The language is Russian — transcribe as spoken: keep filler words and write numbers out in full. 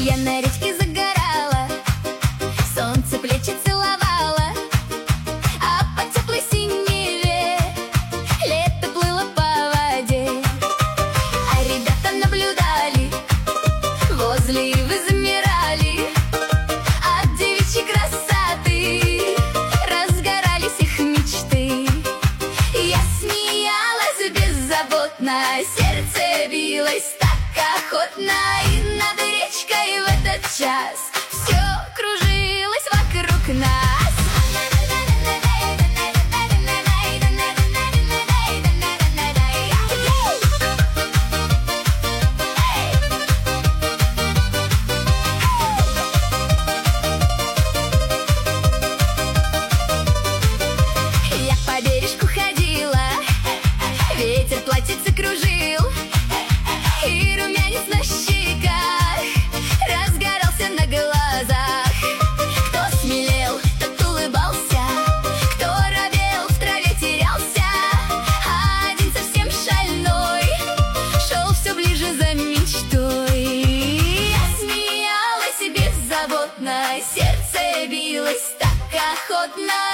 Я на речке загорала, солнце плечи целовала, а по теплой синеве лето плыло по воде. А ребята наблюдали, возле ивы замирали, от девичьей красоты разгорались их мечты. Я смеялась беззаботно, сердце билось так охотно, и над речкой в этот час все кружилось вокруг нас. Я по бережку ходила, ветер платьице кружил, и румянец на щеках разгорался на глазах. Кто смелел, тот улыбался, кто робел, в траве терялся, а один совсем шальной шел все ближе за мечтой. Я смеялась беззаботно, сердце билось так охотно,